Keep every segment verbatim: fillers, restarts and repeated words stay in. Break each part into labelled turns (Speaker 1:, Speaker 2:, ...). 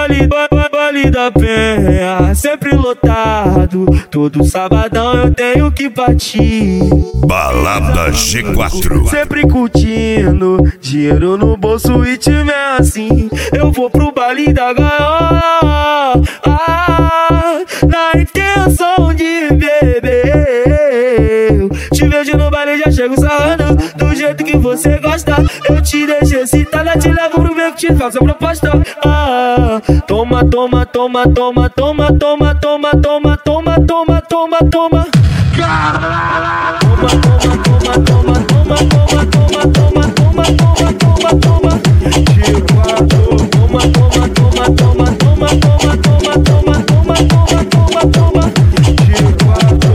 Speaker 1: Baile, baile da Penha, sempre lotado. Todo sabadão eu tenho que partir.
Speaker 2: Balada G quatro.
Speaker 1: Sempre curtindo, dinheiro no bolso e time é assim. Eu vou pro baile da gaiola, ah, na intenção de beber. Te vejo no baile, já chego sarrando do jeito que você gosta. Eu te deixo excitada, te levo pro meio que te faço a proposta. Ah, toma, toma, toma, toma, toma, toma, toma, toma, toma, toma, toma, toma. Toma, toma, toma, toma, toma, toma, toma, toma, toma, toma, toma, toma. G quatro. Toma, toma, toma, toma, toma, toma, toma, toma, toma, toma, toma, toma. G quatro.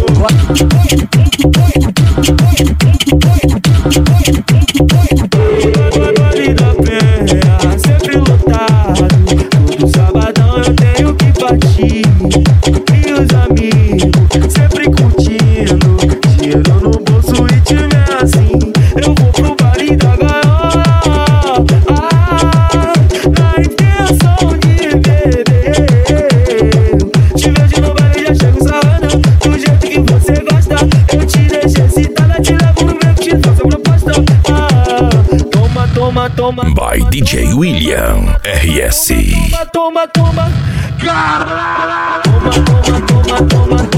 Speaker 1: Baile da Penha, sempre lotado. Todo sabadão eu tenho que partir. E os amigos sempre curtindo, dinheiro no bolso e time é assim. Eu vou pro baile da gaiola, ah, na intenção de beber. Te vejo no baile, já chego sarrando do jeito que você gosta. Eu te deixo excitada, te levo no meu que te faço a proposta. Ah, toma, toma, toma.
Speaker 2: By D J William R S.
Speaker 1: Toma, toma, toma. Toma, toma, toma, toma, toma.